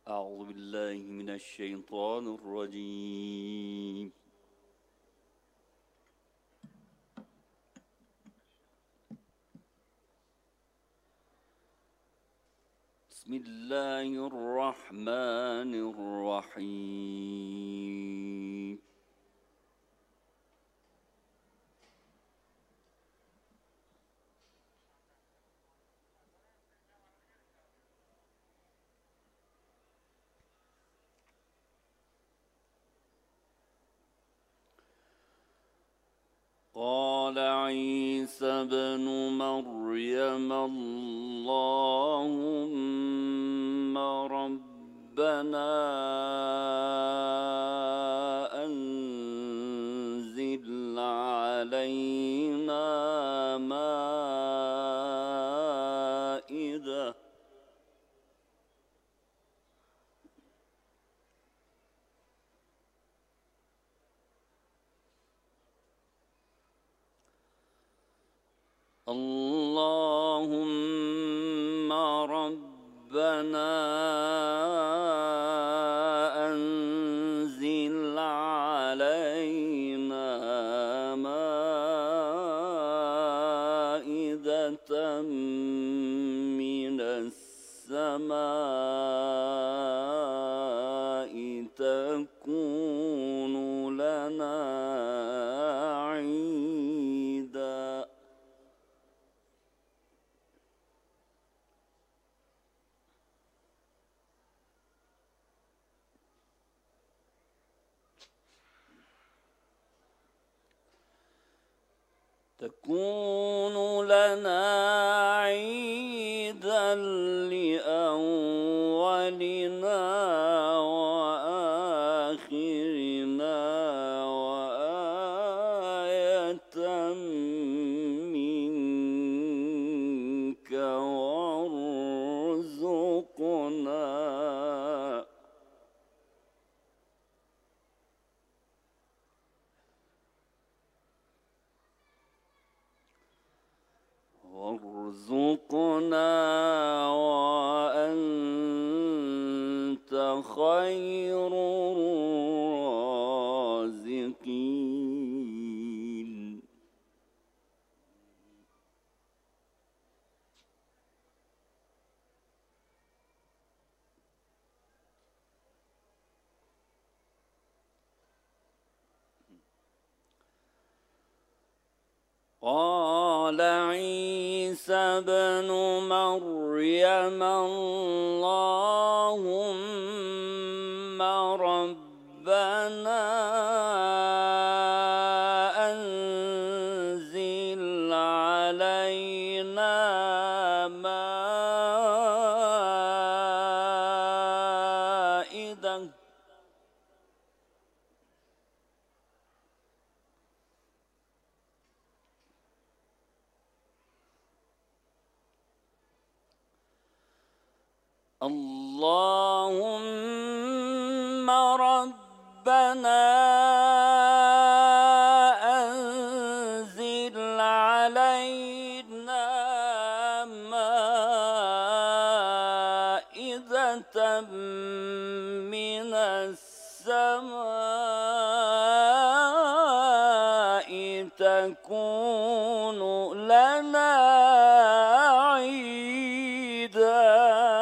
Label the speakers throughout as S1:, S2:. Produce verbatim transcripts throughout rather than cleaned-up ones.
S1: أعوذ بالله من الشيطان الرجيم. بسم الله الرحمن الرحيم. قال عيسى ابن مريم اللهم ربنا أنزل علينا مائدة اللهم ربنا أنزل علينا مائدة من السماء تكون لنا عيدا تكون لنا عيدا لأولنا وآخرنا وآية منك وارزقنا وارزقنا وأنت خير الرازقين. قال عيسى ابن مريم اللهم ربنا أنزل علينا مائدة اللهم ربنا أنزل علينا مائدة من السماء تكون لنا عيدا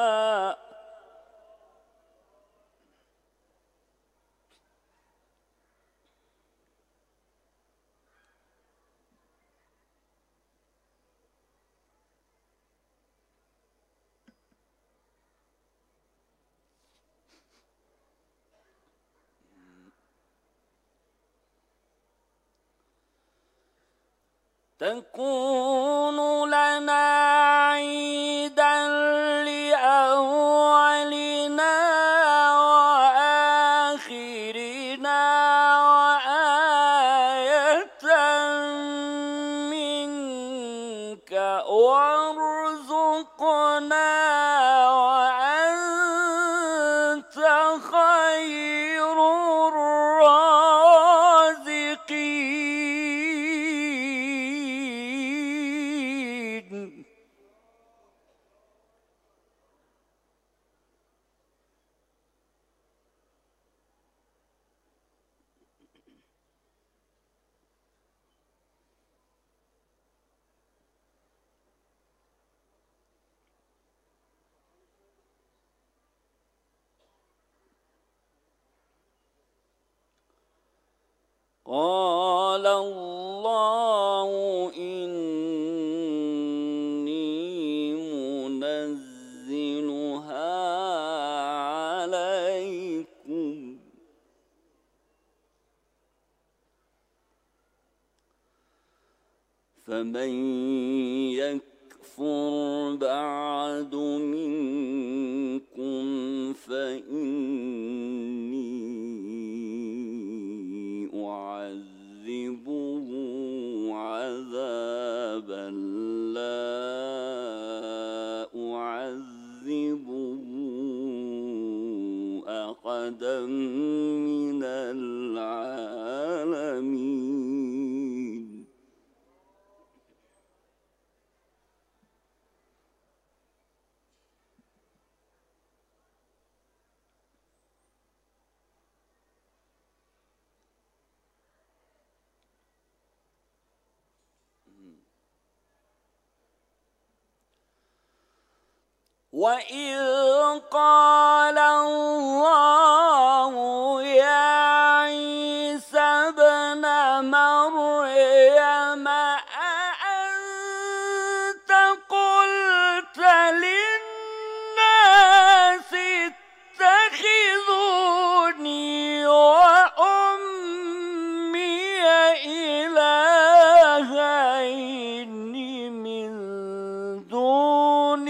S1: تكون لنا عيدا لأولنا وآخرنا وآية منك وارزقنا وأنت خير الرازقين. قال الله إني منزلها عليكم فمن يكفر بعد منكم فإني أعذبه عذابا لا أعذبه أحدا من العالمين. وإذ قال الله يا عيسى ابن مريم أأنت قلت للناس اتخذوني وأمي إلهين من دون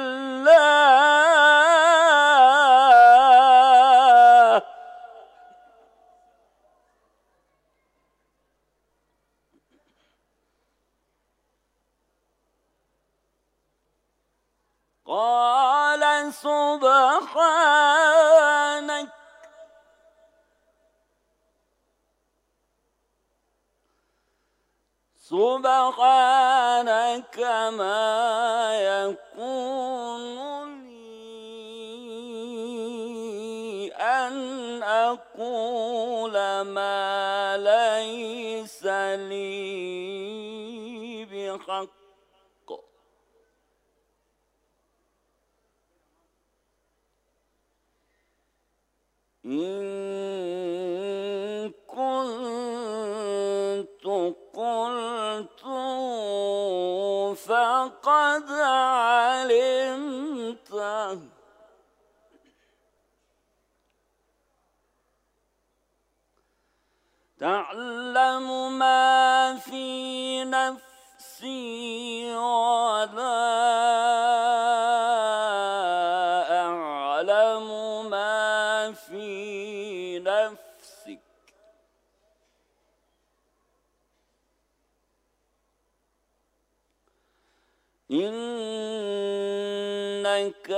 S1: الله قال سبحانك سبحانك ما يكون لي أن أقول ما ليس لي بحق إن كنت قلت فقد علمته تعلم ما في نفسي ولا أعلم ما في نفسك إنك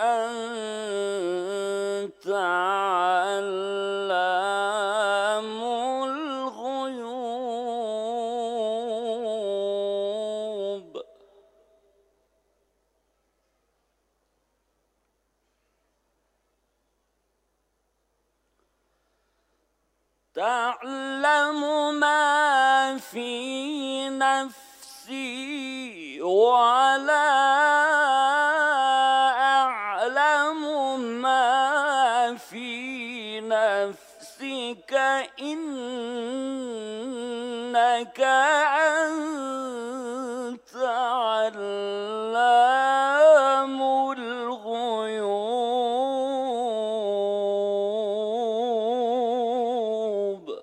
S1: أنت علام الغيوب تعلم ما في نفسي ولا أعلم ما في نفسك إنك أنت علام الغيوب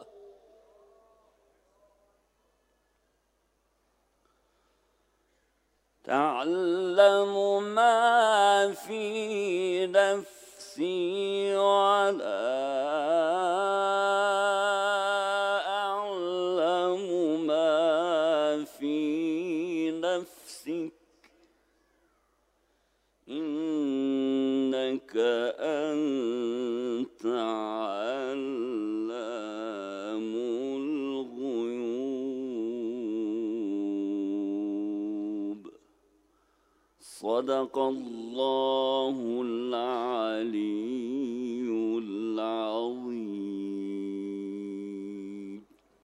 S1: تعلم ما في نفسي ولا أعلم ما في نفسك إنك أنت علام الغيوب. صدق الله العليم.